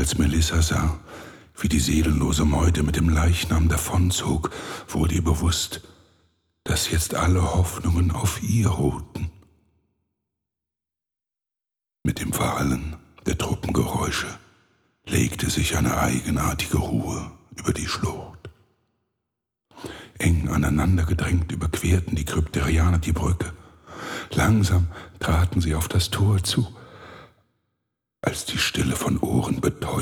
Als Melissa sah, wie die seelenlose Meute mit dem Leichnam davonzog, wurde ihr bewusst, dass jetzt alle Hoffnungen auf ihr ruhten. Mit dem Verhallen der Truppengeräusche legte sich eine eigenartige Ruhe über die Schlucht. Eng aneinandergedrängt überquerten die Krypterianer die Brücke. Langsam traten sie auf das Tor zu, als die Stille von Ohren betäubt